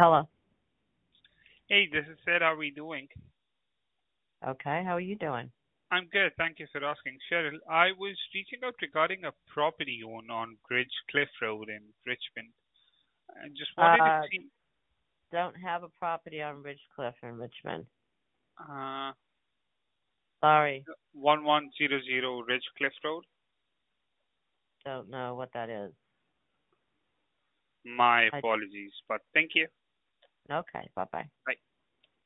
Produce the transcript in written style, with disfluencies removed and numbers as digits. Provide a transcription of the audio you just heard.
Hello. Hey, this is Sid. How are we doing? Okay, how are you doing? I'm good. Thank you for asking. Cheryl, I was reaching out regarding a property you own on Bridge Cliff Road in Richmond. I just wanted to Uh, see don't have a property on Ridgecliff in Richmond. uh, Sorry, 1100 Ridge Cliff Road. don't know what that is. My I apologies, but thank you. Okay, bye bye. Bye.